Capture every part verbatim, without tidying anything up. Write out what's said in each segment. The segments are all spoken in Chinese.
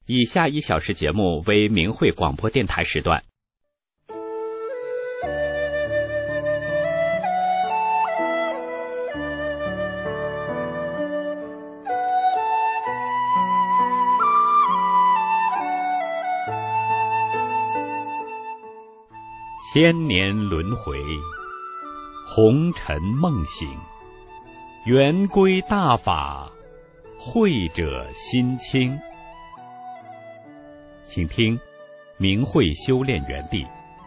以下一小时节目为明慧广播电台时段。千年轮回，红尘梦醒，圆规大法，慧者心清。请听明慧修炼园地。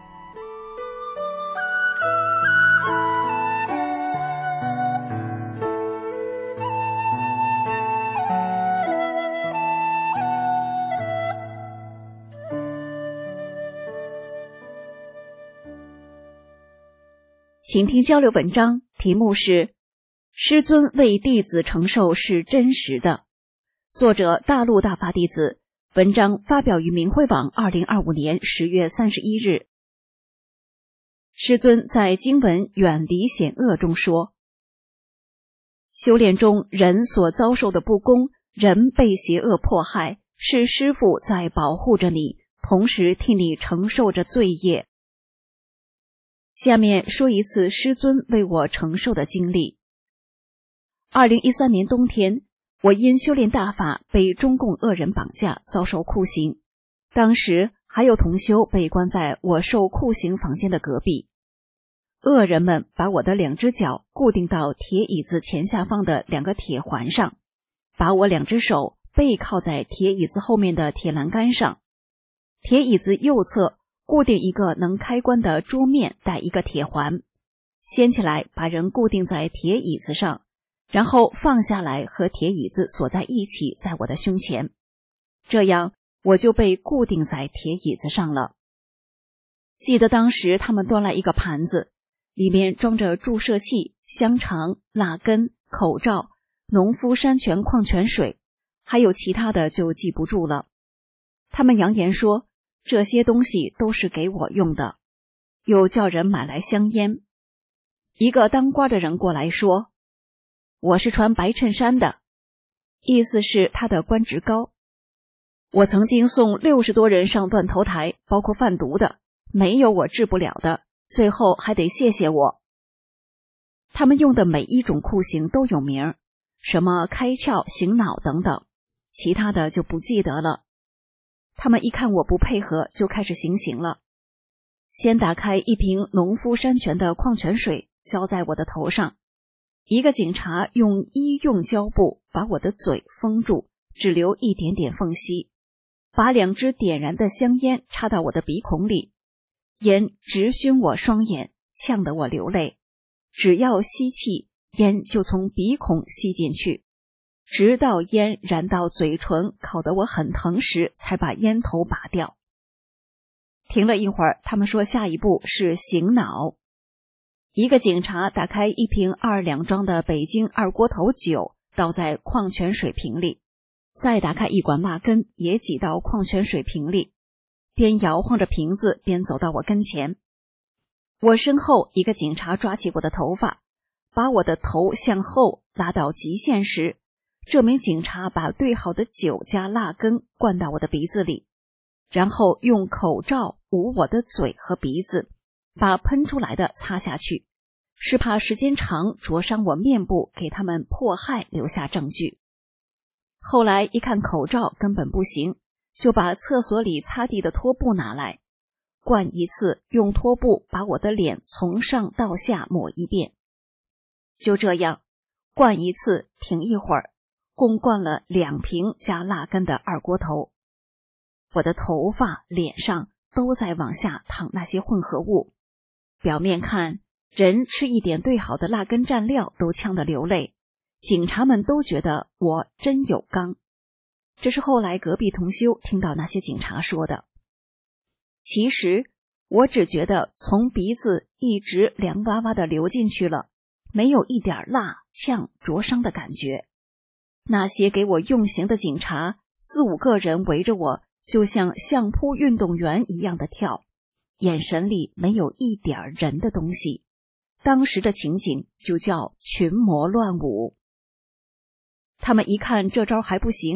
请听交流文章，题目是师尊为弟子承受是真实的，作者大陆大法弟子，文章发表于明慧网二零二五年十月三十一日。师尊在经文远离险恶中说，修炼中人所遭受的不公，人被邪恶迫害，是师父在保护着你，同时替你承受着罪业。下面说一次师尊为我承受的经历。二零一三年冬天，我因修炼大法被中共恶人绑架，遭受酷刑。当时还有同修被关在我受酷刑房间的隔壁。恶人们把我的两只脚固定到铁椅子前下方的两个铁环上，把我两只手背靠在铁椅子后面的铁栏杆上。铁椅子右侧固定一个能开关的桌面，带一个铁环，掀起来把人固定在铁椅子上，然后放下来和铁椅子锁在一起，在我的胸前。这样我就被固定在铁椅子上了。记得当时他们端来一个盘子，里面装着注射器、香肠、蜡根、口罩、农夫山泉矿泉水，还有其他的就记不住了。他们扬言说这些东西都是给我用的，又叫人买来香烟。一个当官的人过来说，我是穿白衬衫的，意思是他的官职高。我曾经送六十多人上断头台，包括贩毒的，没有我治不了的，最后还得谢谢我。他们用的每一种酷刑都有名，什么开窍、醒脑等等，其他的就不记得了。他们一看我不配合，就开始行刑了。先打开一瓶农夫山泉的矿泉水，浇在我的头上。一个警察用医用胶布把我的嘴封住，只留一点点缝隙，把两支点燃的香烟插到我的鼻孔里，烟直熏我双眼，呛得我流泪。只要吸气，烟就从鼻孔吸进去，直到烟燃到嘴唇，烤得我很疼时，才把烟头拔掉。停了一会儿，他们说下一步是醒脑。一个警察打开一瓶二两装的北京二锅头酒，倒在矿泉水瓶里，再打开一管蜡根，也挤到矿泉水瓶里，边摇晃着瓶子边走到我跟前。我身后一个警察抓起我的头发，把我的头向后拉到极限时，这名警察把兑好的酒加蜡根灌到我的鼻子里，然后用口罩捂我的嘴和鼻子，把喷出来的擦下去，是怕时间长灼伤我面部，给他们迫害留下证据。后来一看口罩根本不行，就把厕所里擦地的拖布拿来，灌一次，用拖布把我的脸从上到下抹一遍。就这样灌一次停一会儿，共灌了两瓶加蜡根的二锅头。我的头发、脸上都在往下淌那些混合物，表面看人吃一点兑好的蜡根蘸料都呛得流泪，警察们都觉得我真有刚。这是后来隔壁同修听到那些警察说的。其实我只觉得从鼻子一直凉哇哇的流进去了，没有一点辣、呛、灼伤的感觉。那些给我用刑的警察，四五个人围着我，就像相扑运动员一样的跳，眼神里没有一点人的东西。当时的情景就叫群魔乱舞。他们一看这招还不行，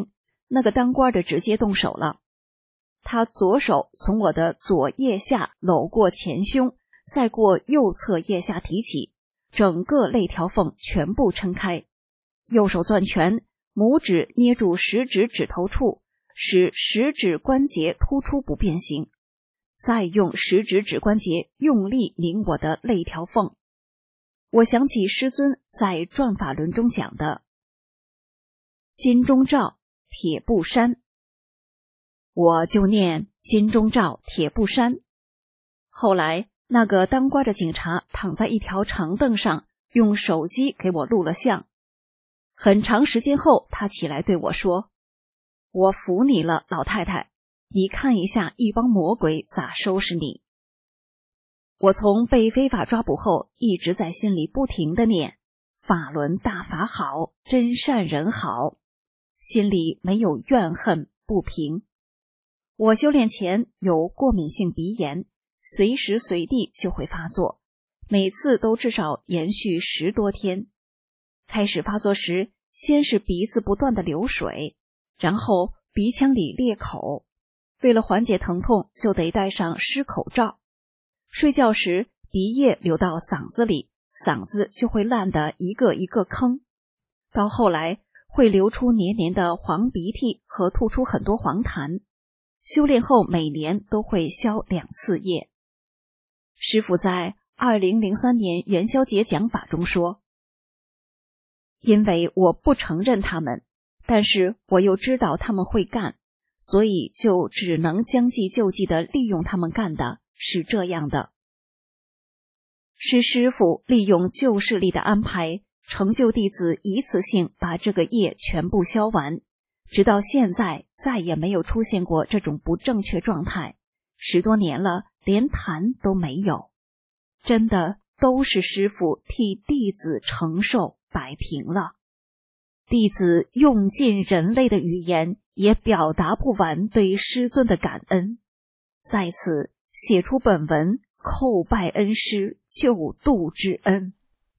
那个当官的直接动手了。他左手从我的左腋下搂过前胸，再过右侧腋下提起，整个肋条缝全部撑开，右手攥拳，拇指捏住食指指头处，使食指关节突出不变形，再用食指指关节用力拧我的肋条缝。我想起师尊在转法轮中讲的金钟罩铁布衫，我就念金钟罩铁布衫。后来那个当官的警察躺在一条长凳上，用手机给我录了像。很长时间后，他起来对我说：我服你了，老太太，你看一下一帮魔鬼咋收拾你。我从被非法抓捕后，一直在心里不停地念法轮大法好，真善人好，心里没有怨恨不平。我修炼前有过敏性鼻炎，随时随地就会发作，每次都至少延续十多天。开始发作时，先是鼻子不断的流水，然后鼻腔里裂口，为了缓解疼痛，就得戴上湿口罩。睡觉时鼻液流到嗓子里，嗓子就会烂得一个一个坑，到后来会流出黏黏的黄鼻涕和吐出很多黄痰。修炼后每年都会消两次业。师父在二零零三年元宵节讲法中说，因为我不承认他们，但是我又知道他们会干，所以就只能将计就计地利用他们干的。是这样的，是师父利用旧势力的安排，成就弟子一次性把这个业全部消完，直到现在再也没有出现过这种不正确状态，十多年了，连痰都没有。真的都是师父替弟子承受摆平了。弟子用尽人类的语言，也表达不完对师尊的感恩。在此写出本文，叩拜恩师救度之恩。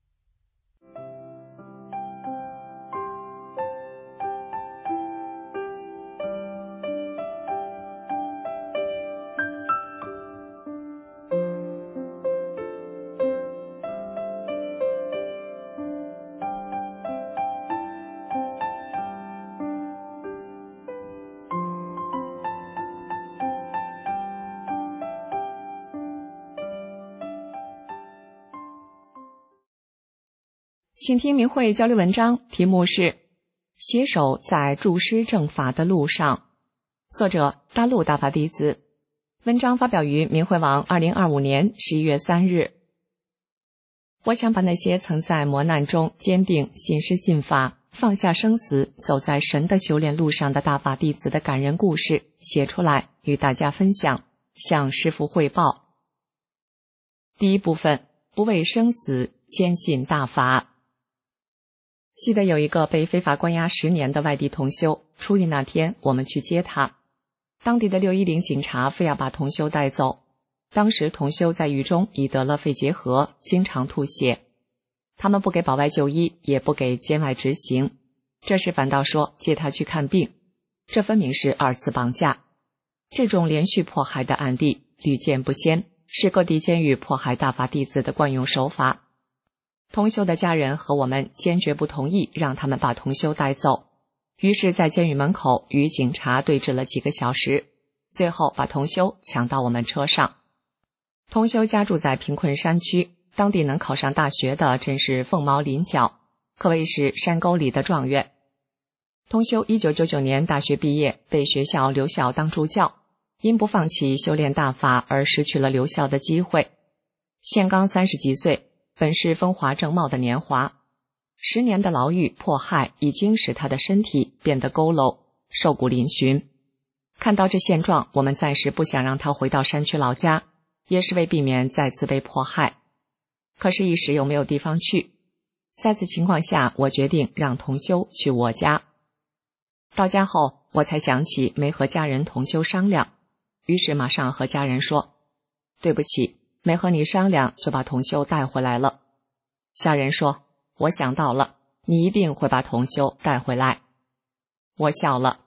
请听明慧交流文章，题目是携手在助师正法的路上，作者大陆大法弟子。文章发表于明慧网二零二五年十一月三日。我想把那些曾在磨难中坚定信师信法，放下生死，走在神的修炼路上的大法弟子的感人故事写出来，与大家分享，向师父汇报。第一部分，不畏生死，坚信大法。记得有一个被非法关押十年的外地同修，出狱那天我们去接他，当地的六一零警察非要把同修带走。当时同修在狱中已得了肺结核，经常吐血，他们不给保外就医，也不给监外执行，这时反倒说接他去看病，这分明是二次绑架。这种连续迫害的案例屡见不鲜，是各地监狱迫害大法弟子的惯用手法。同修的家人和我们坚决不同意让他们把同修带走，于是在监狱门口与警察对峙了几个小时，最后把同修抢到我们车上。同修家住在贫困山区，当地能考上大学的真是凤毛麟角，可谓是山沟里的状元。同修一九九九年大学毕业，被学校留校当助教，因不放弃修炼大法而失去了留校的机会。现刚三十几岁，本是风华正茂的年华，十年的牢狱迫害已经使他的身体变得佝偻，瘦骨嶙峋。看到这现状，我们暂时不想让他回到山区老家，也是为避免再次被迫害。可是一时又没有地方去，在此情况下，我决定让同修去我家。到家后，我才想起没和家人同修商量，于是马上和家人说，对不起，没和你商量就把同修带回来了。家人说，我想到了，你一定会把同修带回来。我笑了，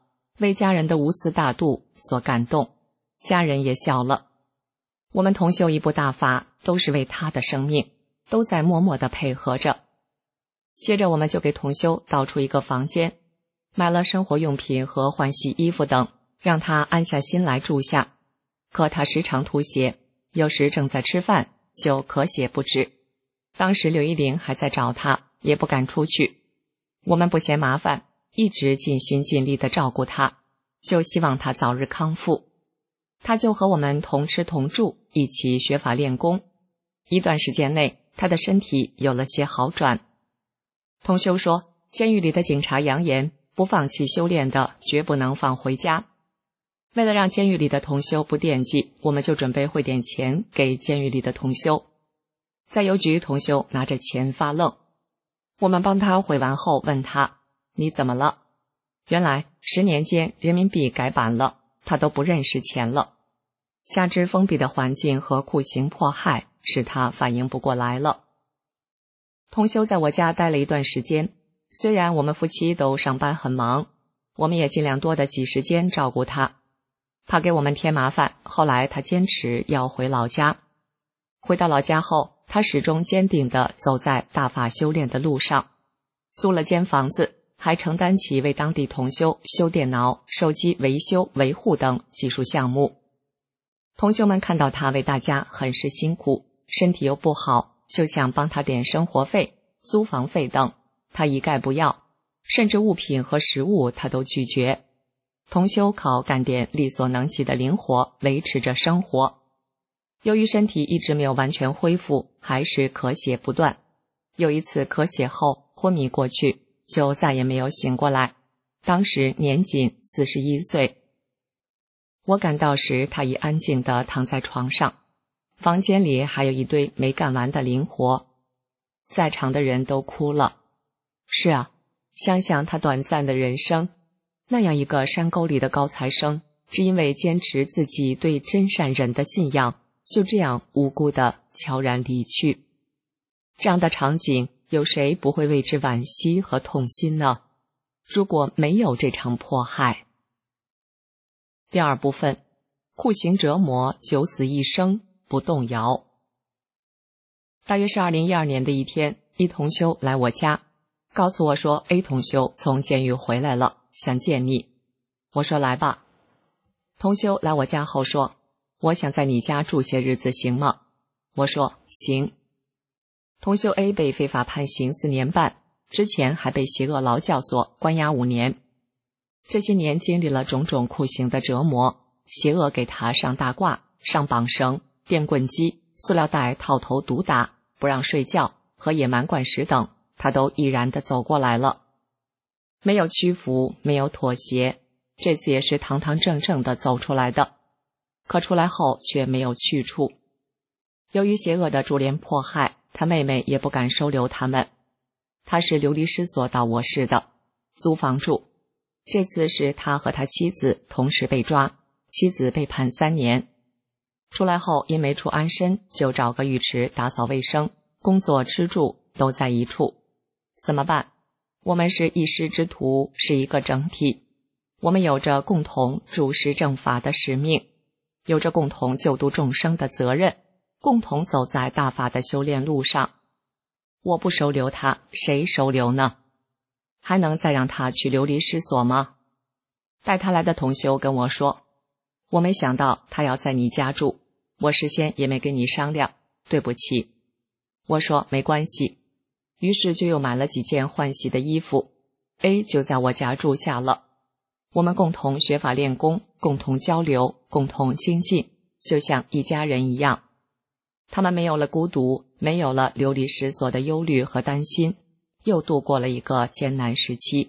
为家人的无私大度所感动，家人也笑了。我们同修一部大法，都是为他的生命，都在默默地配合着。接着我们就给同修导出一个房间，买了生活用品和换洗衣服等，让他安下心来住下。可他时常吐血，有时正在吃饭就咳血不止。当时刘一玲还在找他，也不敢出去。我们不嫌麻烦，一直尽心尽力地照顾他，就希望他早日康复。他就和我们同吃同住，一起学法练功。一段时间内，他的身体有了些好转。同修说，监狱里的警察扬言，不放弃修炼的绝不能放回家。为了让监狱里的同修不惦记，我们就准备汇点钱给监狱里的同修。在邮局，同修拿着钱发愣。我们帮他汇完后问他，你怎么了？原来十年间人民币改版了，他都不认识钱了。加之封闭的环境和酷刑迫害，使他反应不过来了。同修在我家待了一段时间，虽然我们夫妻都上班很忙，我们也尽量多的挤时间照顾他。怕给我们添麻烦，后来他坚持要回老家。回到老家后，他始终坚定地走在大法修炼的路上，租了间房子，还承担起为当地同修修电脑、手机维修、维护等技术项目。同修们看到他为大家很是辛苦，身体又不好，就想帮他点生活费、租房费等，他一概不要，甚至物品和食物他都拒绝。同修靠干点力所能及的灵活维持着生活。由于身体一直没有完全恢复，还是咳血不断。有一次咳血后昏迷过去，就再也没有醒过来，当时年仅四十一岁。我赶到时，他已安静地躺在床上，房间里还有一堆没干完的灵活。在场的人都哭了。是啊，想想他短暂的人生，那样一个山沟里的高材生，只因为坚持自己对真善忍的信仰，就这样无辜地悄然离去。这样的场景，有谁不会为之惋惜和痛心呢？如果没有这场迫害。第二部分，酷刑折磨，九死一生，不动摇。大约是二零一二年的一天，一同修来我家，告诉我说 A 同修从监狱回来了，想见你。我说来吧。同修来我家后说，我想在你家住些日子行吗？我说行。同修 A 被非法判刑四年半，之前还被邪恶劳教所关押五年。这些年经历了种种酷刑的折磨，邪恶给他上大褂、上绑绳、电棍机、塑料袋套头毒打、不让睡觉和野蛮灌食等，他都毅然地走过来了，没有屈服，没有妥协，这次也是堂堂正正地走出来的。可出来后却没有去处。由于邪恶的株连迫害，他妹妹也不敢收留他们。他是流离失所到我市的，租房住。这次是他和他妻子同时被抓，妻子被判三年。出来后因没处安身，就找个浴池打扫卫生，工作吃住都在一处。怎么办？我们是一师之徒，是一个整体。我们有着共同主持正法的使命，有着共同救度众生的责任，共同走在大法的修炼路上。我不收留他，谁收留呢？还能再让他去流离失所吗？带他来的同修跟我说，我没想到他要在你家住，我事先也没跟你商量，对不起。我说没关系，于是就又买了几件换洗的衣服。 A 就在我家住下了，我们共同学法练功，共同交流，共同精进，就像一家人一样。他们没有了孤独，没有了流离失所的忧虑和担心，又度过了一个艰难时期。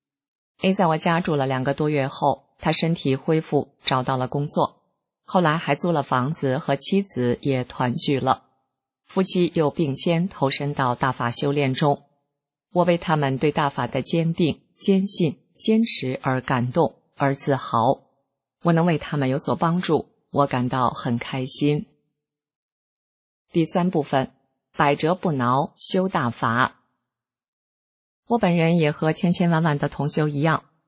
A 在我家住了两个多月后，他身体恢复，找到了工作，后来还租了房子，和妻子也团聚了，夫妻又并肩投身到大法修炼中。我为他们对大法的坚定、坚信、坚持而感动而自豪，我能为他们有所帮助，我感到很开心。第三部分，百折不挠，修大法。我本人也和千千万万的同修一样，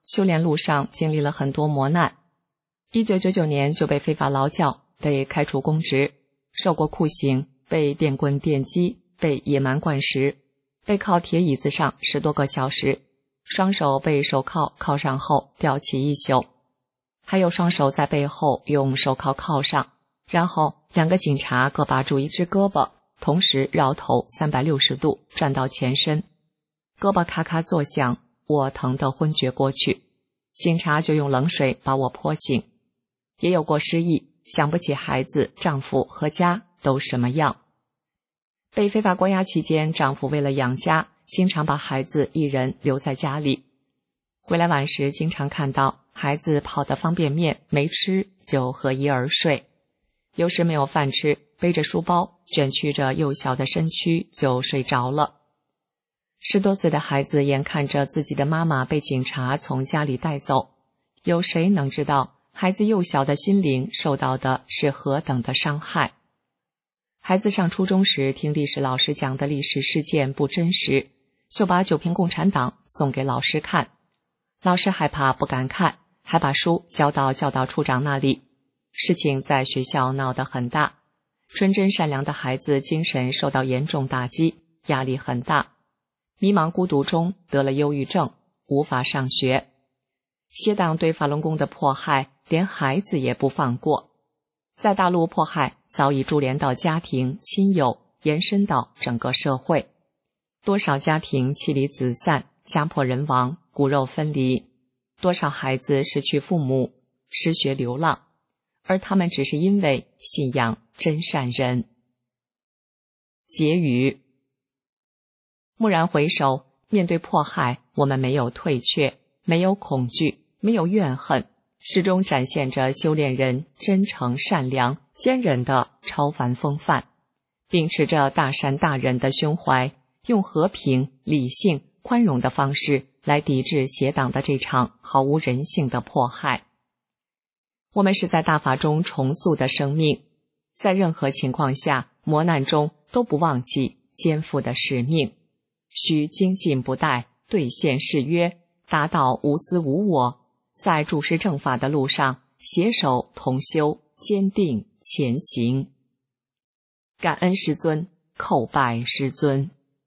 修炼路上经历了很多磨难。一九九九年就被非法劳教，被开除公职，受过酷刑，被电棍电击，被野蛮灌食，被靠铁椅子上十多个小时，双手被手铐铐上后吊起一宿，还有双手在背后用手铐铐上，然后两个警察各把住一只胳膊，同时绕头三百六十度转到前身，胳膊咔咔作响，我疼得昏厥过去，警察就用冷水把我泼醒。也有过失忆，想不起孩子、丈夫和家都什么样。被非法关押期间，丈夫为了养家，经常把孩子一人留在家里。回来晚时，经常看到孩子泡的方便面没吃就合衣而睡，有时没有饭吃，背着书包卷曲着幼小的身躯就睡着了。十多岁的孩子眼看着自己的妈妈被警察从家里带走，有谁能知道孩子幼小的心灵受到的是何等的伤害？孩子上初中时听历史老师讲的历史事件不真实，就把九评共产党送给老师看，老师害怕不敢看，还把书交到教导处长那里。事情在学校闹得很大，纯真善良的孩子精神受到严重打击，压力很大，迷茫孤独中得了忧郁症，无法上学。邪党对法轮功的迫害，连孩子也不放过。在大陆迫害早已株连到家庭、亲友，延伸到整个社会。多少家庭妻离子散，家破人亡，骨肉分离；多少孩子失去父母，失学流浪，而他们只是因为信仰真善人。结语：蓦然回首，面对迫害，我们没有退却，没有恐惧，没有怨恨，始终展现着修炼人真诚善良坚韧的超凡风范，秉持着大善大仁的胸怀，用和平、理性、宽容的方式来抵制邪党的这场毫无人性的迫害。我们是在大法中重塑的生命，在任何情况下、磨难中都不忘记肩负的使命，需精进不怠，兑现誓约，达到无私无我，在注师正法的路上携手同修，坚定前行。感恩师尊，叩拜师尊。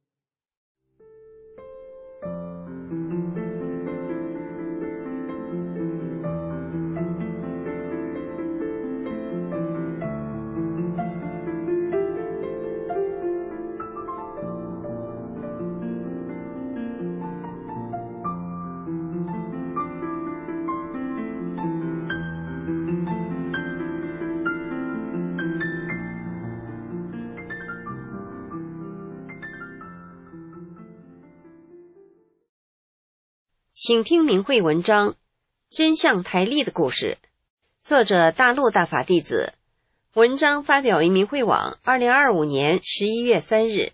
请听明慧文章《真相台历的故事》，作者大陆大法弟子，文章发表于明慧网二零二五年十一月三日。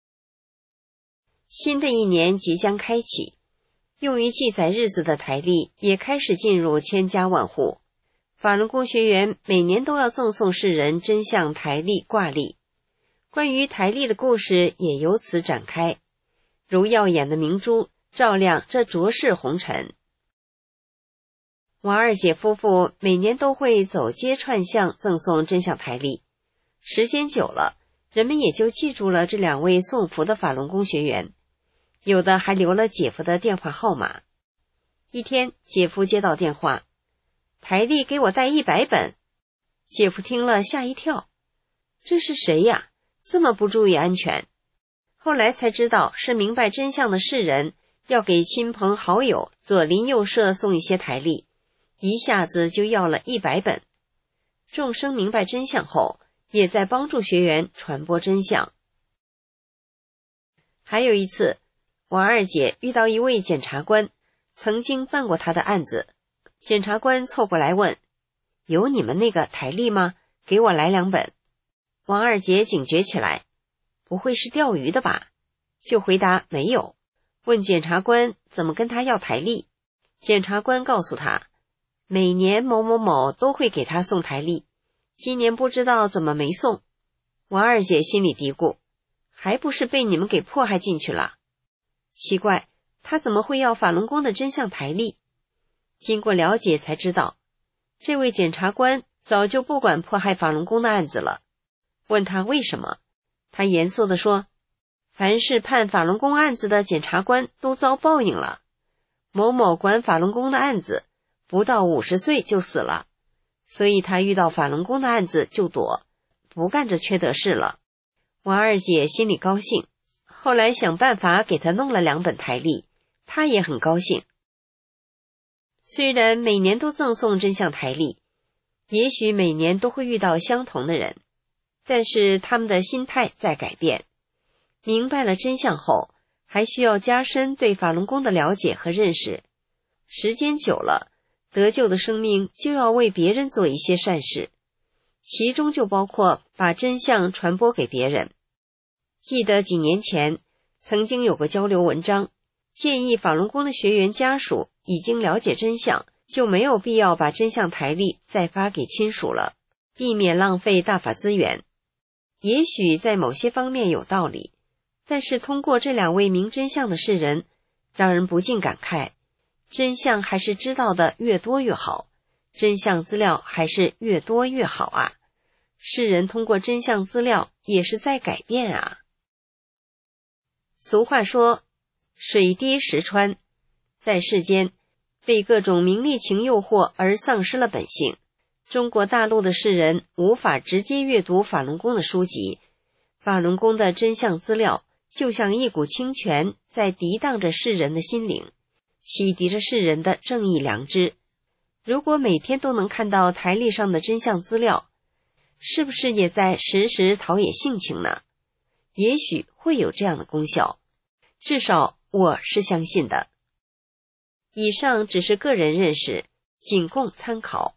新的一年即将开启，用于记载日子的台历也开始进入千家万户。法轮功学员每年都要赠送世人真相台历挂历，关于台历的故事也由此展开，如耀眼的明珠照亮这浊世红尘。王二姐夫妇每年都会走街串巷赠送真相台历，时间久了，人们也就记住了这两位送福的法轮功学员，有的还留了姐夫的电话号码。一天，姐夫接到电话，台历给我带一百本。姐夫听了吓一跳，这是谁呀？这么不注意安全。后来才知道是明白真相的世人要给亲朋好友左邻右舍送一些台历，一下子就要了一百本。众生明白真相后，也在帮助学员传播真相。还有一次，王二姐遇到一位检察官，曾经办过她的案子。检察官凑过来问，有你们那个台历吗？给我来两本。王二姐警觉起来，不会是钓鱼的吧？就回答没有。问检察官怎么跟他要台历，检察官告诉他，每年某某某都会给他送台历，今年不知道怎么没送。王二姐心里嘀咕，还不是被你们给迫害进去了。奇怪，他怎么会要法轮功的真相台历？ 经过了解才知道，这位检察官早就不管迫害法轮功的案子了。问他为什么，他严肃地说，凡是判法轮功案子的检察官都遭报应了。某某管法轮功的案子，不到五十岁就死了，所以他遇到法轮功的案子就躲，不干这缺德事了。王二姐心里高兴，后来想办法给他弄了两本台历，他也很高兴。虽然每年都赠送真相台历，也许每年都会遇到相同的人，但是他们的心态在改变，明白了真相后，还需要加深对法轮功的了解和认识。时间久了，得救的生命就要为别人做一些善事，其中就包括把真相传播给别人。记得几年前曾经有个交流文章，建议法轮功的学员家属已经了解真相，就没有必要把真相台历再发给亲属了，避免浪费大法资源。也许在某些方面有道理，但是通过这两位明真相的世人，让人不禁感慨，真相还是知道的越多越好，真相资料还是越多越好啊！世人通过真相资料也是在改变啊。俗话说，水滴石穿，在世间被各种名利情诱惑而丧失了本性。中国大陆的世人无法直接阅读法轮功的书籍，法轮功的真相资料就像一股清泉，在涤荡着世人的心灵，洗涤着世人的正义良知。如果每天都能看到台历上的真相资料，是不是也在时时陶冶性情呢？也许会有这样的功效，至少我是相信的。以上只是个人认识，仅供参考。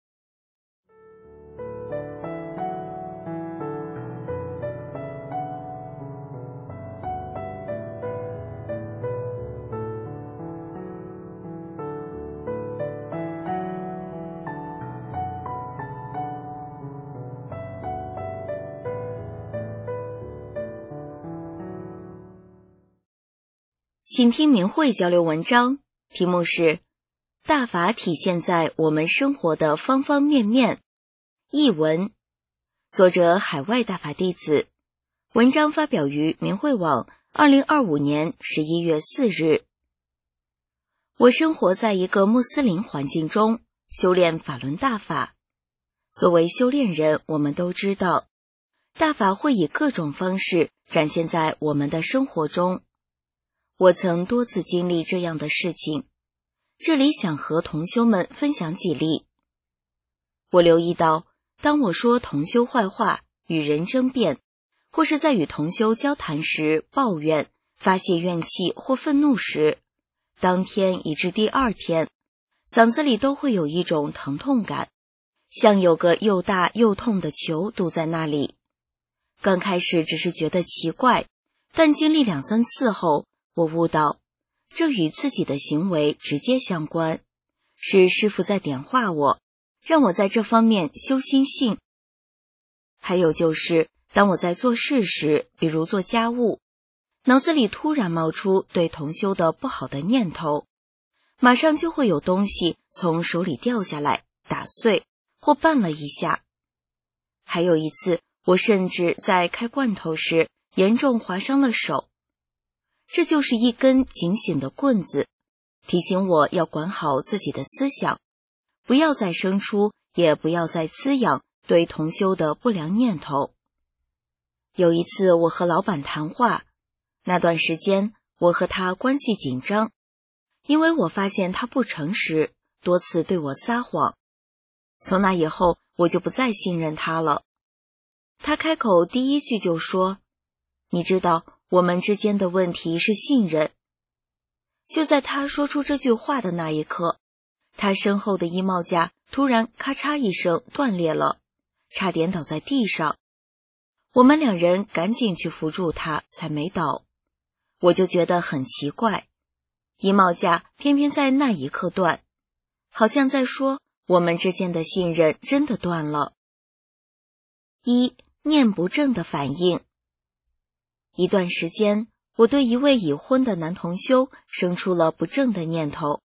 请听明慧交流文章，题目是大法体现在我们生活的方方面面。译文，作者海外大法弟子，文章发表于明慧网二零二五年十一月四日。我生活在一个穆斯林环境中，修炼法轮大法。作为修炼人，我们都知道，大法会以各种方式展现在我们的生活中。我曾多次经历这样的事情，这里想和同修们分享几例。我留意到，当我说同修坏话、与人争辩，或是在与同修交谈时抱怨、发泄怨气或愤怒时，当天以至第二天，嗓子里都会有一种疼痛感，像有个又大又痛的球堵在那里。刚开始只是觉得奇怪，但经历两三次后，我悟到，这与自己的行为直接相关，是师父在点化我，让我在这方面修心性。还有就是，当我在做事时，比如做家务，脑子里突然冒出对同修的不好的念头，马上就会有东西从手里掉下来，打碎或绊了一下。还有一次，我甚至在开罐头时严重划伤了手。这就是一根警醒的棍子，提醒我要管好自己的思想，不要再生出，也不要再滋养对同修的不良念头。有一次我和老板谈话，那段时间我和他关系紧张，因为我发现他不诚实，多次对我撒谎。从那以后，我就不再信任他了。他开口第一句就说，你知道我们之间的问题是信任。就在他说出这句话的那一刻，他身后的衣帽架突然咔嚓一声断裂了，差点倒在地上。我们两人赶紧去扶住他，才没倒。我就觉得很奇怪，衣帽架偏偏在那一刻断，好像在说我们之间的信任真的断了。一、念不正的反应。一段时间，我对一位已婚的男同修生出了不正的念头，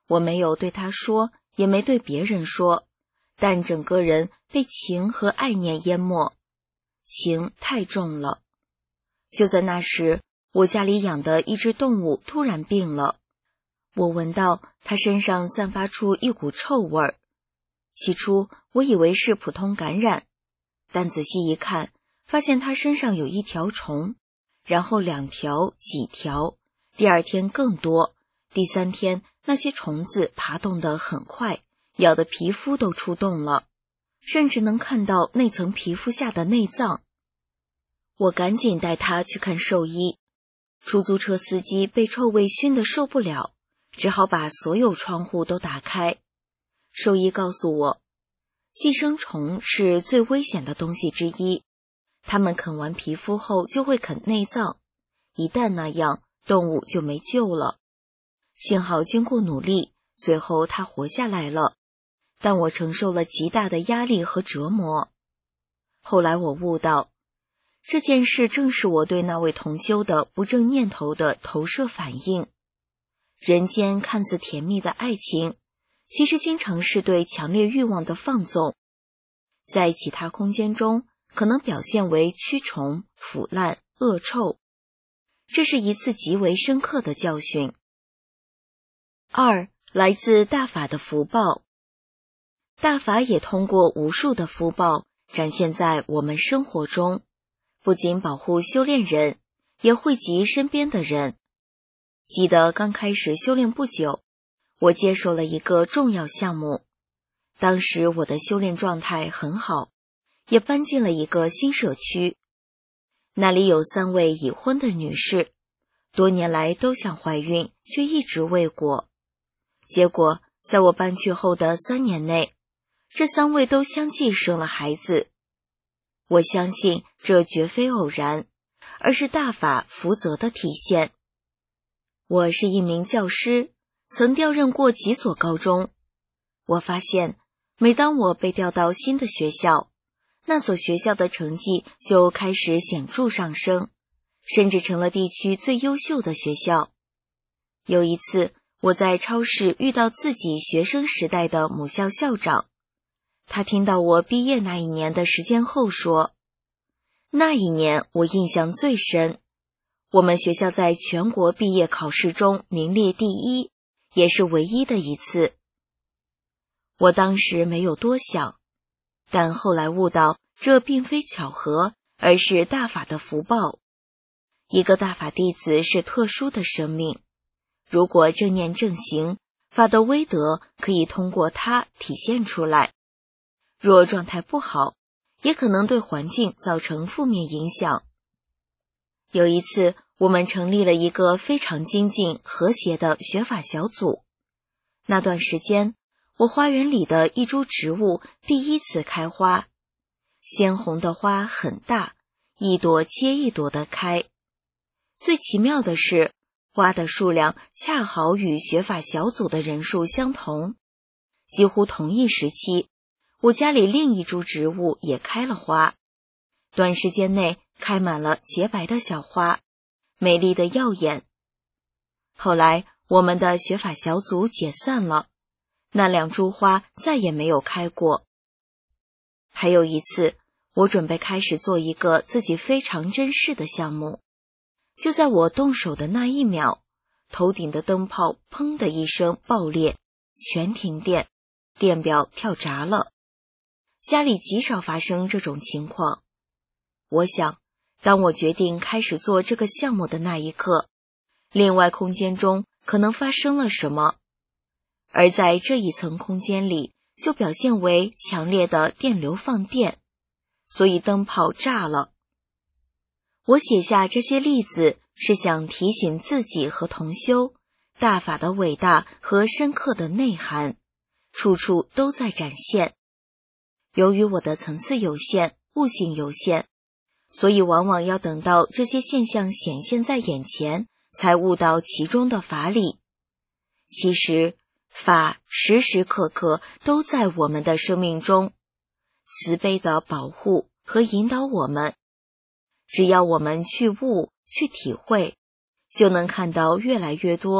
我没有对他说，也没对别人说，但整个人被情和爱念淹没，情太重了。就在那时，我家里养的一只动物突然病了，我闻到它身上散发出一股臭味儿。起初我以为是普通感染，但仔细一看，发现它身上有一条虫，然后两条、几条，第二天更多，第三天那些虫子爬动得很快，咬得皮肤都出洞了，甚至能看到那层皮肤下的内脏。我赶紧带他去看兽医，出租车司机被臭味熏得受不了，只好把所有窗户都打开。兽医告诉我，寄生虫是最危险的东西之一，它们啃完皮肤后就会啃内脏，一旦那样，动物就没救了。幸好经过努力，最后它活下来了，但我承受了极大的压力和折磨。后来我悟到，这件事正是我对那位同修的不正念头的投射反应。人间看似甜蜜的爱情，其实经常是对强烈欲望的放纵，在其他空间中可能表现为蛆虫、腐烂、恶臭。这是一次极为深刻的教训。二，来自大法的福报。大法也通过无数的福报展现在我们生活中，不仅保护修炼人，也惠及身边的人。记得刚开始修炼不久，我接受了一个重要项目，当时我的修炼状态很好，也搬进了一个新社区。那里有三位已婚的女士，多年来都想怀孕，却一直未果。结果在我搬去后的三年内，这三位都相继生了孩子。我相信这绝非偶然，而是大法福泽的体现。我是一名教师，曾调任过几所高中。我发现，每当我被调到新的学校，那所学校的成绩就开始显著上升，甚至成了地区最优秀的学校。有一次，我在超市遇到自己学生时代的母校校长，他听到我毕业那一年的时间后说，那一年我印象最深，我们学校在全国毕业考试中名列第一，也是唯一的一次。我当时没有多想，但后来悟到这并非巧合，而是大法的福报。一个大法弟子是特殊的生命，如果正念正行，法的威德可以通过它体现出来。若状态不好，也可能对环境造成负面影响。有一次，我们成立了一个非常精进和谐的学法小组。那段时间，我花园里的一株植物第一次开花，鲜红的花很大，一朵接一朵的开。最奇妙的是，花的数量恰好与学法小组的人数相同。几乎同一时期，我家里另一株植物也开了花，短时间内开满了洁白的小花，美丽的耀眼。后来我们的学法小组解散了，那两株花再也没有开过。还有一次，我准备开始做一个自己非常珍视的项目，就在我动手的那一秒，头顶的灯泡砰的一声爆裂，全停电，电表跳闸了。家里极少发生这种情况。我想，当我决定开始做这个项目的那一刻，另外空间中可能发生了什么，而在这一层空间里就表现为强烈的电流放电，所以灯泡炸了。我写下这些例子，是想提醒自己和同修，大法的伟大和深刻的内涵，处处都在展现。由于我的层次有限，悟性有限，所以往往要等到这些现象显现在眼前，才悟到其中的法理。其实，法时时刻刻都在我们的生命中，慈悲地保护和引导我们。只要我们去悟、去体会，就能看到越来越多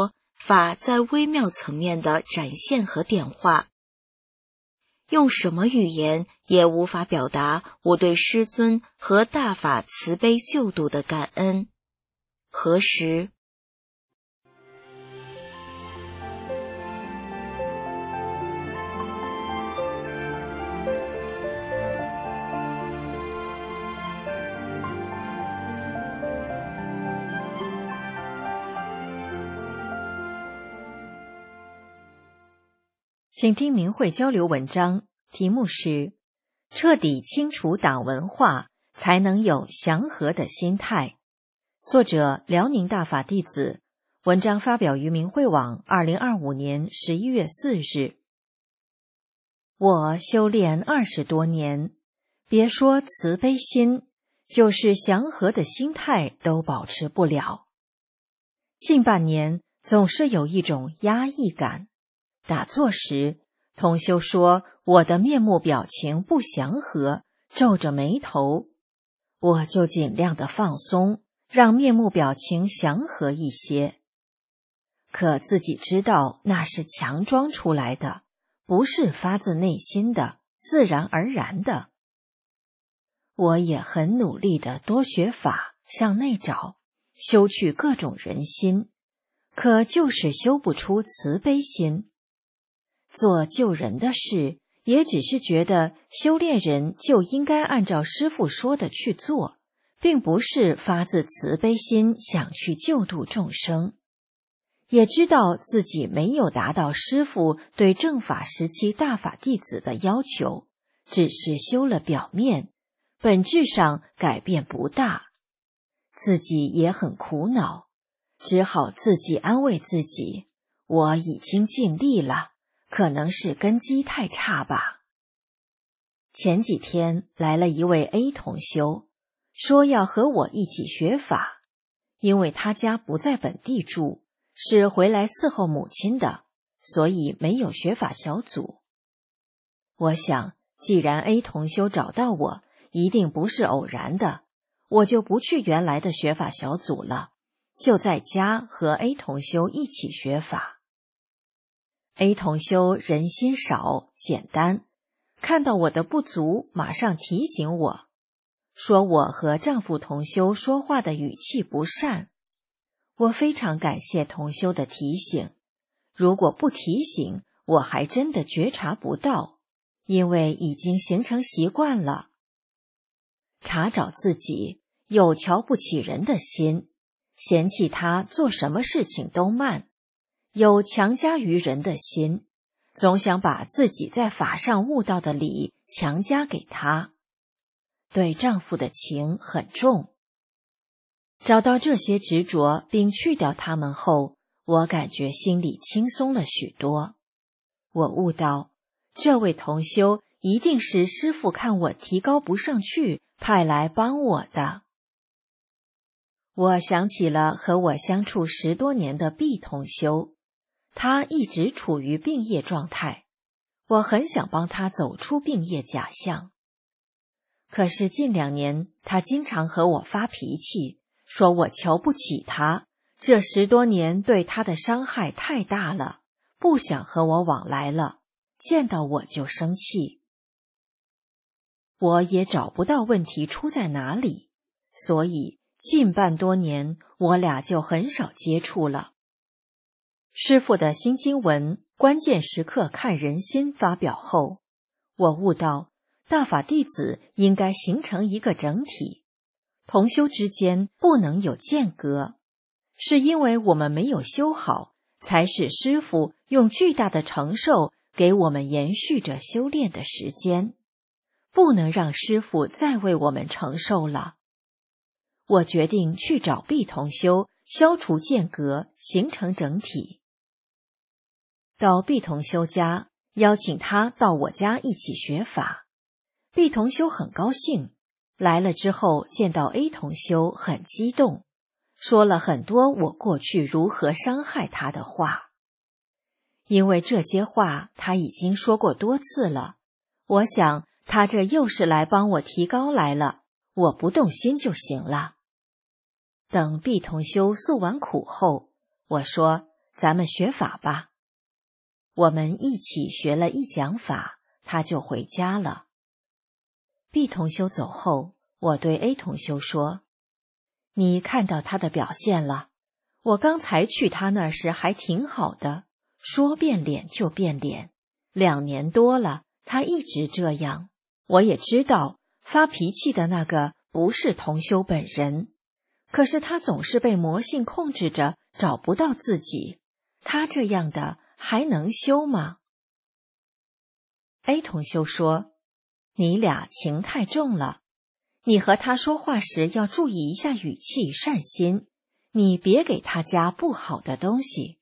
法在微妙层面的展现和点化。用什么语言也无法表达我对师尊和大法慈悲救度的感恩。何时？ 请听明慧交流文章，题目是彻底清除党文化，才能有祥和的心态。作者辽宁大法弟子，文章发表于明慧网二零二五年十一月四日。我修炼二十多年，别说慈悲心，就是祥和的心态都保持不了。近半年总是有一种压抑感。打坐时，同修说我的面目表情不祥和，皱着眉头，我就尽量的放松，让面目表情祥和一些。可自己知道那是强装出来的，不是发自内心的，自然而然的。我也很努力的多学法，向内找，修去各种人心，可就是修不出慈悲心。做救人的事，也只是觉得修炼人就应该按照师父说的去做，并不是发自慈悲心想去救度众生。也知道自己没有达到师父对正法时期大法弟子的要求，只是修了表面，本质上改变不大。自己也很苦恼，只好自己安慰自己，我已经尽力了，可能是根基太差吧。前几天来了一位 A 同修，说要和我一起学法，因为他家不在本地住，是回来伺候母亲的，所以没有学法小组。我想，既然 A 同修找到我，一定不是偶然的，我就不去原来的学法小组了，就在家和 A 同修一起学法。A 同修人心少，简单，看到我的不足，马上提醒我，说我和丈夫同修说话的语气不善。我非常感谢同修的提醒，如果不提醒，我还真的觉察不到，因为已经形成习惯了。查找自己有瞧不起人的心，嫌弃他做什么事情都慢，有强加于人的心，总想把自己在法上悟到的理强加给他。对丈夫的情很重。找到这些执着并去掉它们后，我感觉心里轻松了许多。我悟到，这位同修一定是师父看我提高不上去，派来帮我的。我想起了和我相处十多年的 B 同修，他一直处于病业状态，我很想帮他走出病业假象。可是近两年，他经常和我发脾气，说我瞧不起他，这十多年对他的伤害太大了，不想和我往来了，见到我就生气。我也找不到问题出在哪里，所以近半多年我俩就很少接触了。师父的新经文《关键时刻看人心》发表后，我悟到大法弟子应该形成一个整体，同修之间不能有间隔，是因为我们没有修好，才使师父用巨大的承受给我们延续着修炼的时间，不能让师父再为我们承受了。我决定去找 B 同修，消除间隔，形成整体。到 B 同修家，邀请他到我家一起学法。B 同修很高兴，来了之后见到 A 同修很激动，说了很多我过去如何伤害他的话。因为这些话他已经说过多次了，我想他这又是来帮我提高来了，我不动心就行了。等 B 同修诉完苦后，我说咱们学法吧。我们一起学了一讲法，他就回家了。B 同修走后，我对 A 同修说，你看到他的表现了，我刚才去他那儿时还挺好的，说变脸就变脸，两年多了，他一直这样。我也知道发脾气的那个不是同修本人，可是他总是被魔性控制着，找不到自己，他这样的还能修吗？ A 同修说，你俩情太重了，你和他说话时要注意一下语气，善心，你别给他加不好的东西。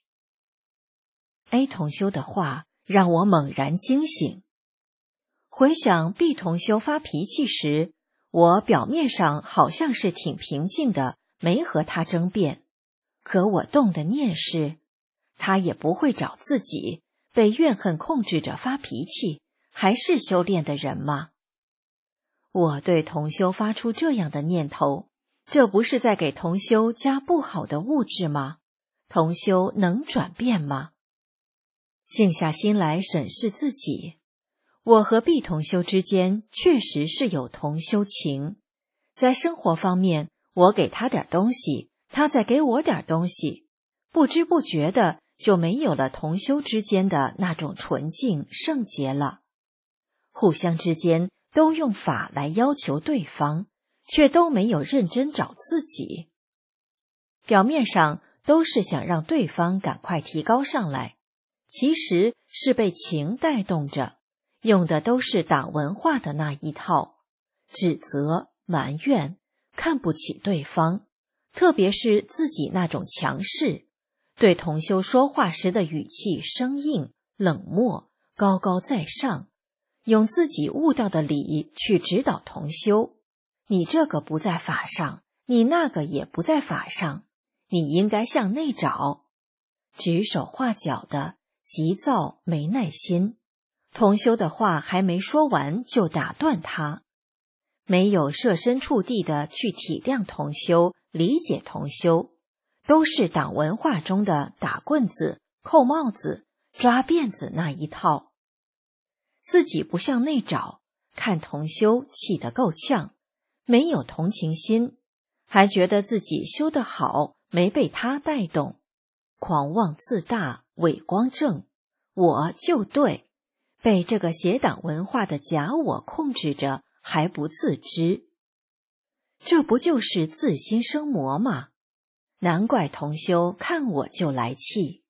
A 同修的话让我猛然惊醒，回想 B 同修发脾气时，我表面上好像是挺平静的，没和他争辩，可我动的念是，他也不会找自己，被怨恨控制着发脾气，还是修炼的人吗？我对同修发出这样的念头，这不是在给同修加不好的物质吗？同修能转变吗？静下心来审视自己，我和 B 同修之间确实是有同修情，在生活方面，我给他点东西，他再给我点东西，不知不觉的就没有了同修之间的那种纯净圣洁了。互相之间都用法来要求对方，却都没有认真找自己。表面上都是想让对方赶快提高上来，其实是被情带动着，用的都是党文化的那一套，指责、埋怨、看不起对方，特别是自己那种强势，对同修说话时的语气生硬、冷漠、高高在上，用自己悟到的理去指导同修，你这个不在法上，你那个也不在法上，你应该向内找，指手画脚的，急躁没耐心，同修的话还没说完就打断他，没有设身处地的去体谅同修，理解同修，都是党文化中的打棍子、扣帽子、抓辫子那一套。自己不向内找，看同修气得够呛，没有同情心，还觉得自己修得好，没被他带动，狂妄自大，伪光正，我就对，被这个邪党文化的假我控制着，还不自知。这不就是自心生魔吗？难怪同修看我就来气。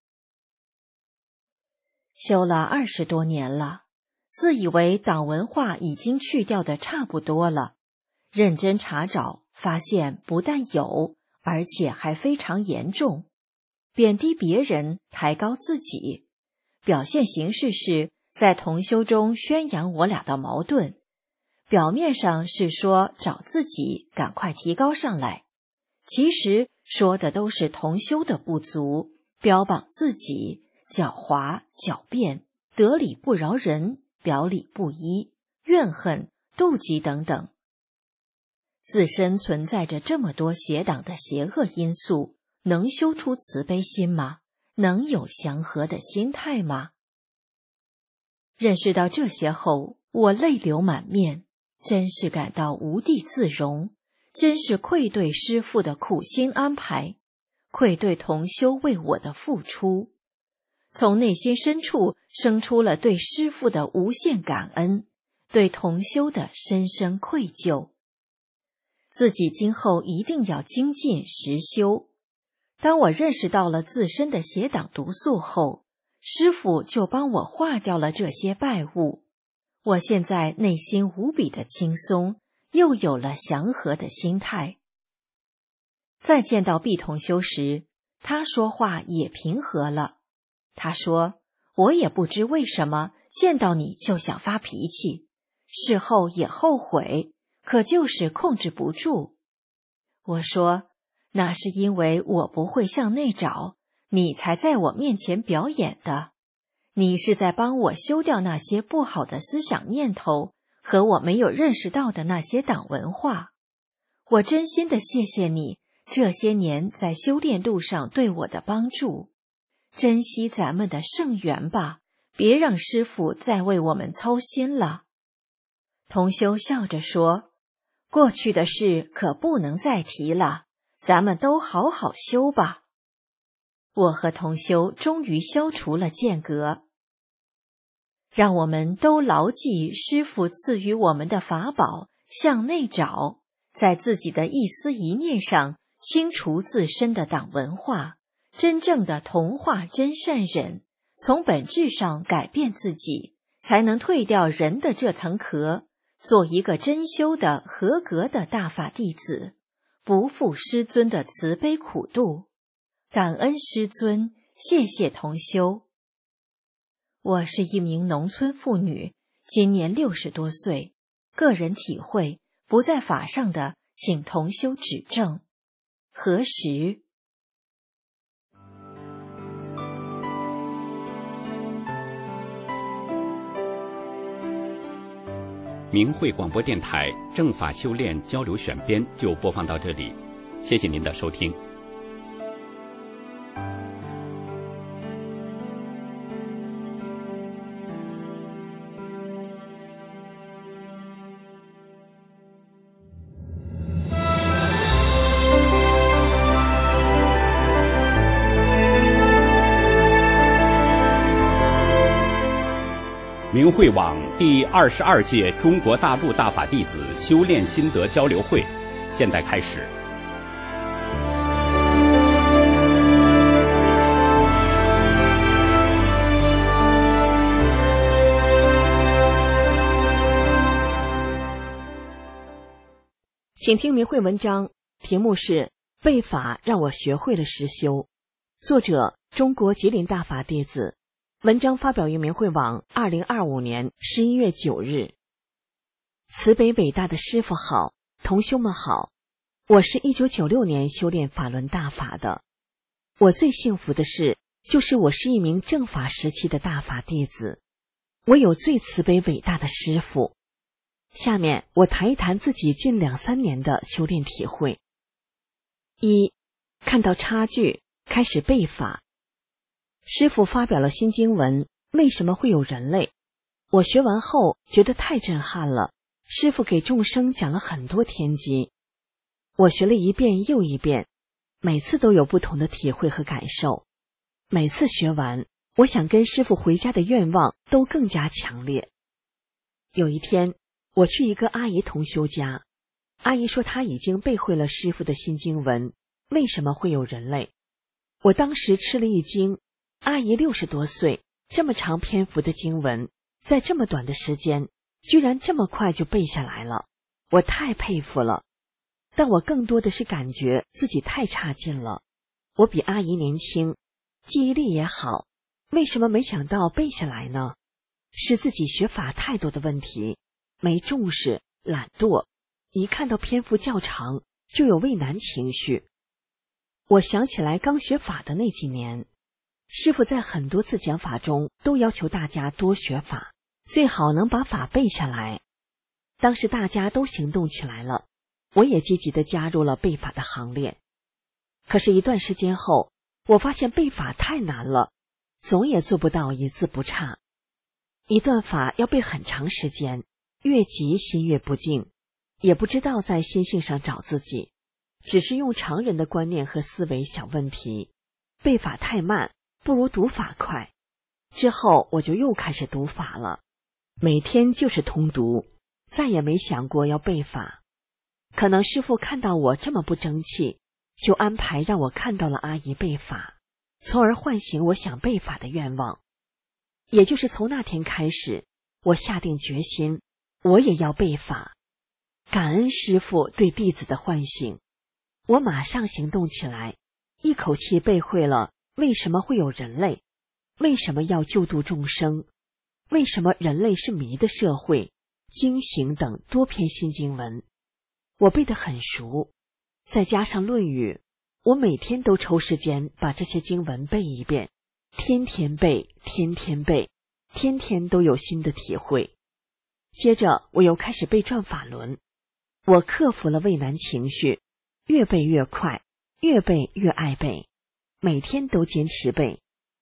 修了二十多年了，自以为党文化已经去掉的差不多了，认真查找，发现不但有，而且还非常严重。贬低别人，抬高自己，表现形式是在同修中宣扬我俩的矛盾，表面上是说找自己赶快提高上来，其实说的都是同修的不足，标榜自己狡猾、狡辩、得理不饶人、表里不一、怨恨、妒忌等等。自身存在着这么多邪党的邪恶因素，能修出慈悲心吗？能有祥和的心态吗？认识到这些后，我泪流满面，真是感到无地自容，真是愧对师父的苦心安排，愧对同修为我的付出，从内心深处生出了对师父的无限感恩，对同修的深深愧疚。自己今后一定要精进实修。当我认识到了自身的邪党毒素后，师父就帮我化掉了这些败物。我现在内心无比的轻松，又有了祥和的心态。再见到 B 同修时，他说话也平和了。他说，我也不知为什么见到你就想发脾气，事后也后悔，可就是控制不住。我说，那是因为我不会向内找，你才在我面前表演的。你是在帮我修掉那些不好的思想念头和我没有认识到的那些党文化。我真心的谢谢你这些年在修炼路上对我的帮助。 珍惜咱们的圣缘吧，别让师父再为我们操心了。同修笑着说，过去的事可不能再提了，咱们都好好修吧。我和同修终于消除了间隔。让我们都牢记师父赐予我们的法宝，向内找，在自己的一思一念上清除自身的党文化，真正的同化真善忍，从本质上改变自己，才能退掉人的这层壳，做一个真修的合格的大法弟子，不负师尊的慈悲苦度。感恩师尊，谢谢同修。我是一名农村妇女，今年六十多岁，个人体会不在法上的，请同修指正。何时？ 明慧广播电台正法修炼交流选编就播放到这里，谢谢您的收听。明慧网第二十二届中国大陆大法弟子修炼心得交流会现在开始。 请听明慧文章，题目是《背法让我学会了实修》，作者中国吉林大法弟子。文章发表于明慧网二零二五年十一月九日。慈悲伟大的师父好，同修们好，我是一九九六年修炼法轮大法的。我最幸福的事，就是我是一名正法时期的大法弟子，我有最慈悲伟大的师父。下面我谈一谈自己近两三年的修炼体会。一，看到差距，开始背法。师父发表了新经文，为什么会有人类？我学完后觉得太震撼了，师父给众生讲了很多天机。我学了一遍又一遍，每次都有不同的体会和感受。每次学完，我想跟师父回家的愿望都更加强烈。有一天，我去一个阿姨同修家，阿姨说她已经背会了师父的新经文，为什么会有人类？我当时吃了一惊。阿姨六十多岁，这么长篇幅的经文，在这么短的时间，居然这么快就背下来了，我太佩服了。但我更多的是感觉自己太差劲了。我比阿姨年轻，记忆力也好，为什么没想到背下来呢？是自己学法太多的问题，没重视，懒惰，一看到篇幅较长，就有畏难情绪。我想起来刚学法的那几年，师父在很多次讲法中都要求大家多学法，最好能把法背下来。当时大家都行动起来了，我也积极地加入了背法的行列。可是一段时间后，我发现背法太难了，总也做不到一字不差。一段法要背很长时间，越急心越不静，也不知道在心性上找自己，只是用常人的观念和思维想问题。背法太慢，不如读法快。之后我就又开始读法了，每天就是通读，再也没想过要背法。可能师父看到我这么不争气，就安排让我看到了阿姨背法，从而唤醒我想背法的愿望。也就是从那天开始，我下定决心，我也要背法。感恩师父对弟子的唤醒，我马上行动起来，一口气背会了为什么会有人类，为什么要救度众生，为什么人类是迷的社会，经行等多篇新经文，我背得很熟。再加上论语，我每天都抽时间把这些经文背一遍，天天背，天天背，天天都有新的体会。接着我又开始背转法轮，我克服了畏难情绪，越背越快，越背越爱背，每天都坚持背。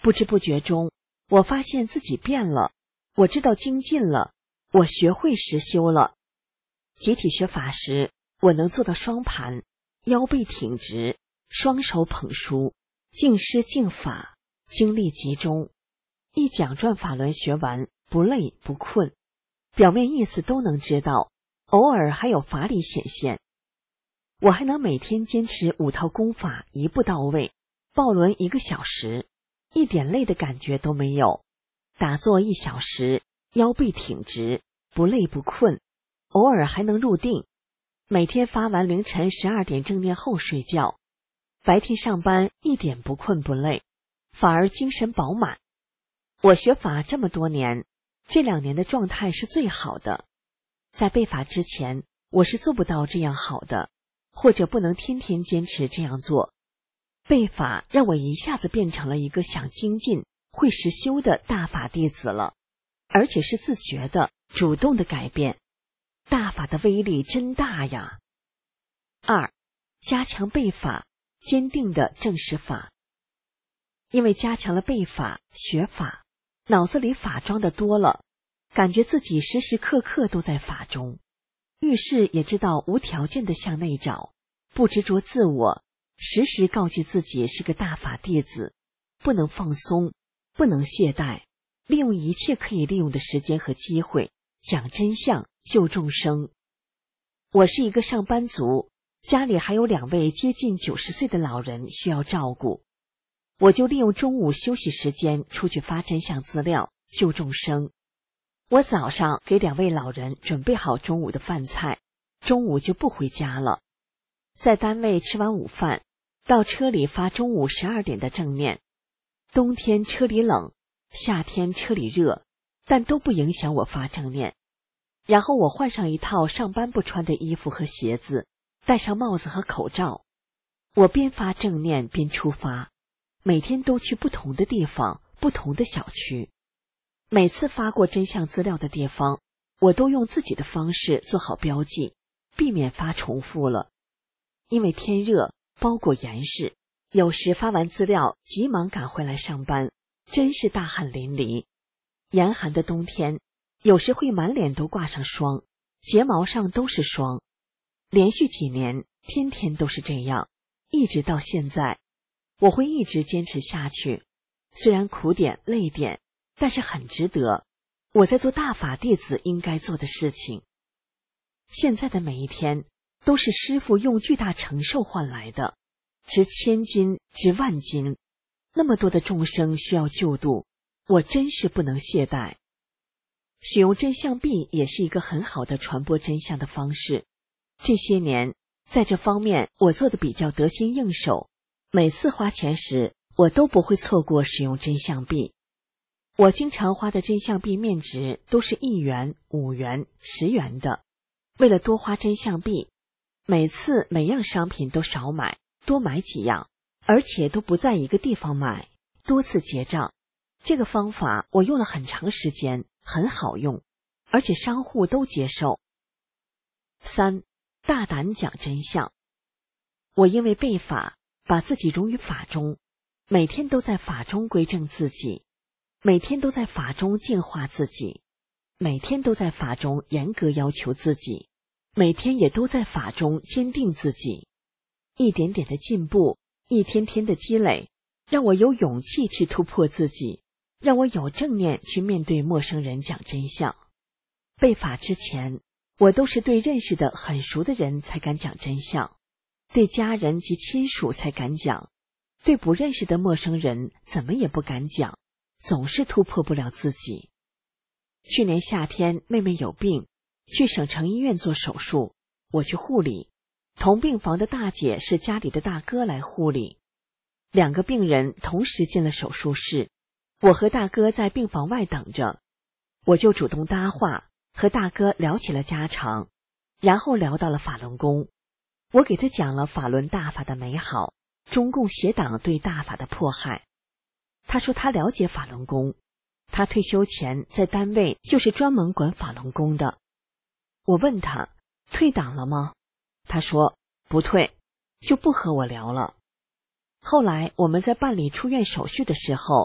不知不觉中，我发现自己变了，我知道精进了，我学会实修了。集体学法时，我能做到双盘，腰背挺直，双手捧书，静思静法，精力集中。一讲转法轮学完，不累不困，表面意思都能知道，偶尔还有法理显现。我还能每天坚持五套功法，一步到位，抱轮一个小时，一点累的感觉都没有。打坐一小时，腰背挺直，不累不困，偶尔还能入定。每天发完凌晨十二点正念后睡觉，白天上班一点不困不累，反而精神饱满。我学法这么多年，这两年的状态是最好的。在背法之前，我是做不到这样好的，或者不能天天坚持这样做。背法让我一下子变成了一个想精进、会实修的大法弟子了，而且是自觉的、主动的改变。大法的威力真大呀！二，加强背法，坚定的正视法。因为加强了背法、学法，脑子里法装的多了，感觉自己时时刻刻都在法中，遇事也知道无条件的向内找，不执着自我，时时告诫自己是个大法弟子，不能放松，不能懈怠，利用一切可以利用的时间和机会，讲真相，救众生。我是一个上班族，家里还有两位接近九十岁的老人需要照顾，我就利用中午休息时间出去发真相资料，救众生。我早上给两位老人准备好中午的饭菜，中午就不回家了，在单位吃完午饭，到车里发中午十二点的正念。冬天车里冷，夏天车里热，但都不影响我发正念。然后我换上一套上班不穿的衣服和鞋子，戴上帽子和口罩。我边发正念边出发，每天都去不同的地方，不同的小区。每次发过真相资料的地方，我都用自己的方式做好标记，避免发重复了。因为天热，包裹严实，有时发完资料急忙赶回来上班，真是大汗淋漓。严寒的冬天，有时会满脸都挂上霜，睫毛上都是霜。连续几年，天天都是这样，一直到现在。我会一直坚持下去，虽然苦点累点，但是很值得。我在做大法弟子应该做的事情。现在的每一天都是师父用巨大承受换来的，值千金，值万金，那么多的众生需要救度，我真是不能懈怠。使用真相币也是一个很好的传播真相的方式。这些年在这方面我做的比较得心应手，每次花钱时我都不会错过使用真相币。我经常花的真相币面值都是一元、五元、十元的。为了多花真相币，每次每样商品都少买，多买几样，而且都不在一个地方买，多次结账。这个方法我用了很长时间，很好用，而且商户都接受。三，大胆讲真相。我因为背法，把自己融于法中，每天都在法中归正自己，每天都在法中净化自己，每天都在法中严格要求自己，每天也都在法中坚定自己。一点点的进步，一天天的积累，让我有勇气去突破自己，让我有正念去面对陌生人讲真相。背法之前，我都是对认识的很熟的人才敢讲真相，对家人及亲属才敢讲，对不认识的陌生人怎么也不敢讲，总是突破不了自己。去年夏天妹妹有病，去省城医院做手术，我去护理，同病房的大姐是家里的大哥来护理。两个病人同时进了手术室，我和大哥在病房外等着，我就主动搭话，和大哥聊起了家常，然后聊到了法轮功。我给他讲了法轮大法的美好，中共邪党对大法的迫害。他说他了解法轮功，他退休前在单位就是专门管法轮功的。我问他退党了吗？他说不退，就不和我聊了。后来我们在办理出院手续的时候，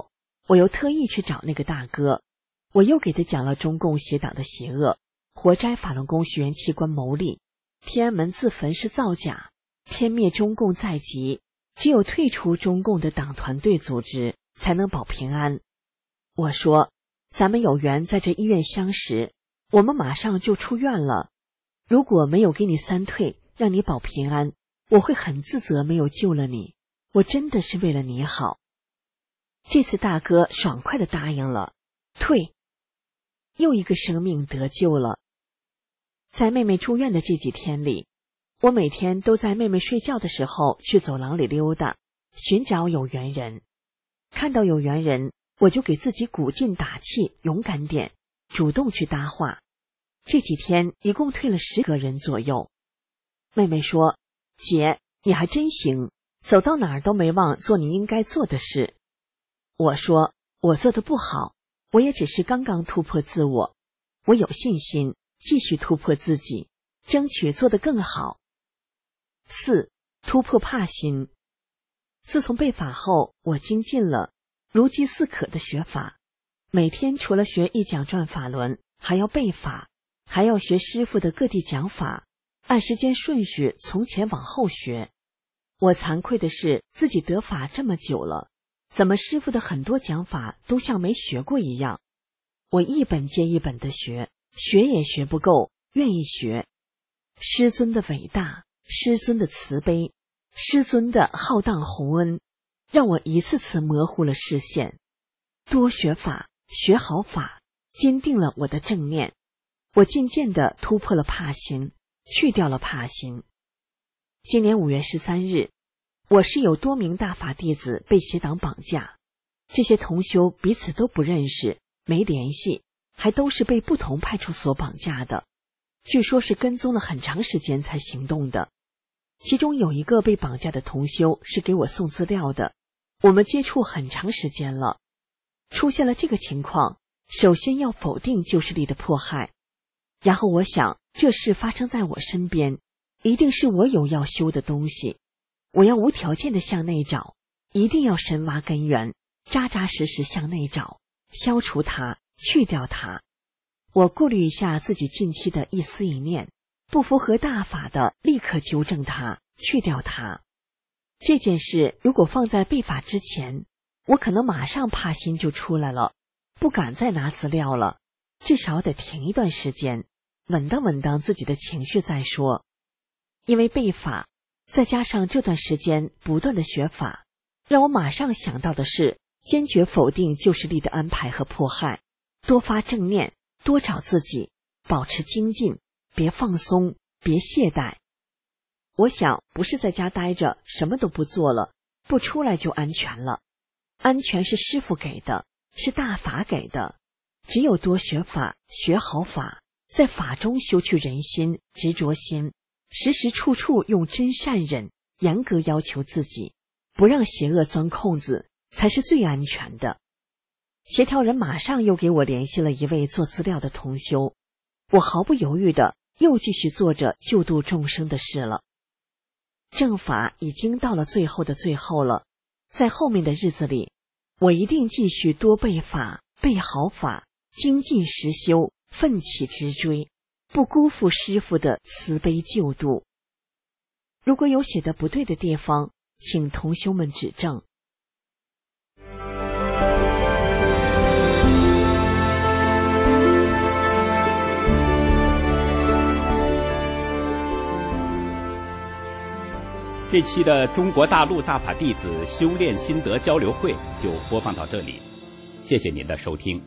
我又特意去找那个大哥，我又给他讲了中共邪党的邪恶，活摘法轮功学员器官牟利，天安门自焚是造假，天灭中共在即，只有退出中共的党团队组织才能保平安。我说，咱们有缘在这医院相识，我们马上就出院了，如果没有给你三退，让你保平安，我会很自责没有救了你，我真的是为了你好。这次大哥爽快地答应了，退。又一个生命得救了。在妹妹住院的这几天里，我每天都在妹妹睡觉的时候去走廊里溜达，寻找有缘人。看到有缘人，我就给自己鼓劲打气，勇敢点，主动去搭话。这几天一共退了十个人左右。妹妹说，姐，你还真行，走到哪儿都没忘做你应该做的事。我说，我做的不好，我也只是刚刚突破自我，我有信心继续突破自己，争取做得更好。四、突破怕心。自从被法后，我精进了如饥似渴的学法，每天除了学一讲转法轮，还要背法，还要学师父的各地讲法，按时间顺序从前往后学。我惭愧的是，自己得法这么久了，怎么师父的很多讲法都像没学过一样？我一本接一本的学，学也学不够，愿意学。师尊的伟大，师尊的慈悲，师尊的浩荡宏恩，让我一次次模糊了视线。多学法，学好法，坚定了我的正念。我渐渐地突破了怕心，去掉了怕心。今年五月十三日，我是有多名大法弟子被邪党绑架，这些同修彼此都不认识，没联系，还都是被不同派出所绑架的，据说是跟踪了很长时间才行动的。其中有一个被绑架的同修是给我送资料的，我们接触很长时间了。出现了这个情况，首先要否定旧势力的迫害，然后我想，这事发生在我身边，一定是我有要修的东西，我要无条件的向内找，一定要深挖根源，扎扎实实向内找，消除它，去掉它。我过滤一下自己近期的一思一念，不符合大法的，立刻纠正它，去掉它。这件事如果放在被法之前，我可能马上怕心就出来了，不敢再拿资料了，至少得停一段时间，稳当稳当自己的情绪再说。因为被法，再加上这段时间不断的学法，让我马上想到的是坚决否定旧势力的安排和迫害，多发正念，多找自己，保持精进，别放松，别懈怠。我想不是在家待着什么都不做了，不出来就安全了。安全是师父给的，是大法给的，只有多学法，学好法，在法中修去人心、执着心，时时处处用真善忍，严格要求自己，不让邪恶钻空子，才是最安全的。协调人马上又给我联系了一位做资料的同修，我毫不犹豫的又继续做着救度众生的事了。正法已经到了最后的最后了，在后面的日子里，我一定继续多背法，背好法，精进实修，奋起直追，不辜负师父的慈悲救度。如果有写的不对的地方，请同修们指正。 这期的中国大陆大法弟子修炼心得交流会就播放到这里，谢谢您的收听。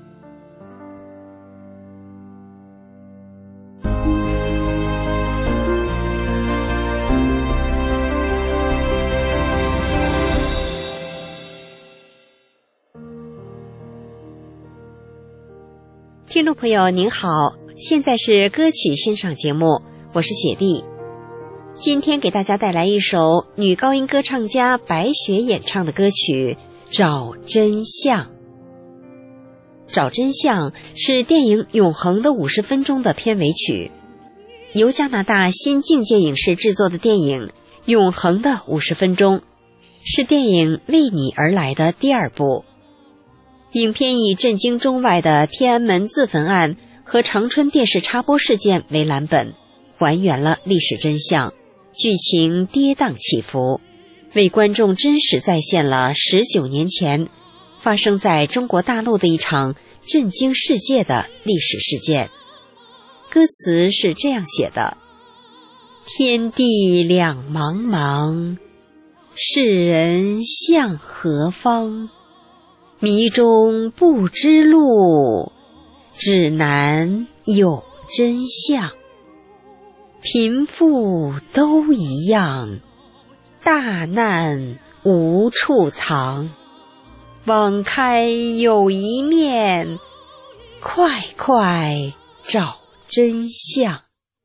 听众朋友您好，现在是歌曲欣赏节目，我是雪莉。今天给大家带来一首女高音歌唱家白雪演唱的歌曲《找真相》。找真相是电影《永恒的五十分钟》的片尾曲，由加拿大新境界影视制作的电影《永恒的五十分钟》，是电影《为你而来》的第二部。 影片以震惊中外的天安门自焚案和长春电视插播事件为蓝本，还原了历史真相，剧情跌宕起伏，为观众真实再现了十九年前发生在中国大陆的一场震惊世界的历史事件。歌词是这样写的：天地两茫茫，世人向何方？迷中不知路，指南有真相。贫富都一样，大难无处藏。网开有一面，快快找真相。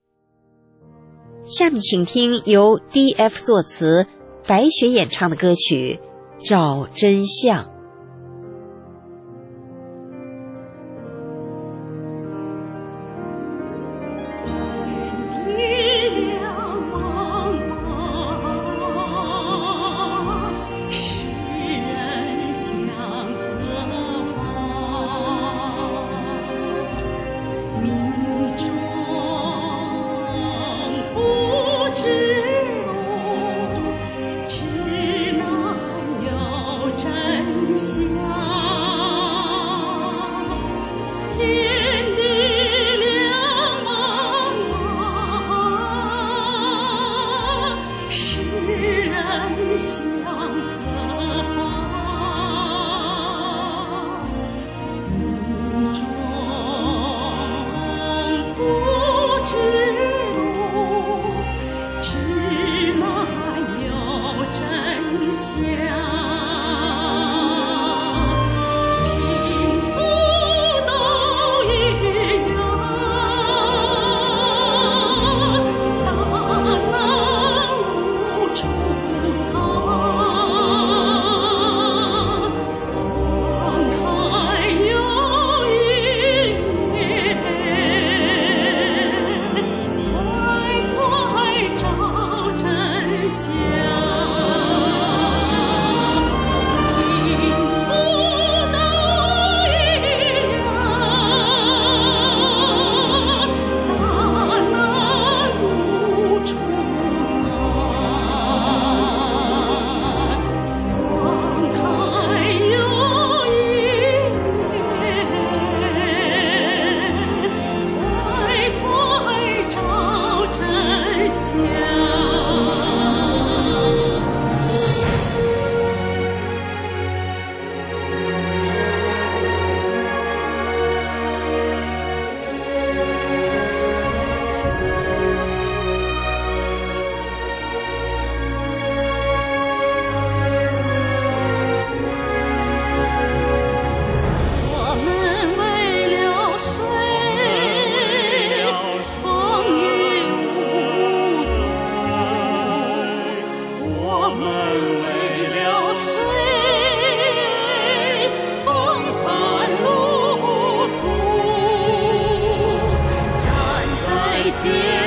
下面请听由 D F 作词，白雪演唱的歌曲《找真相》。 天。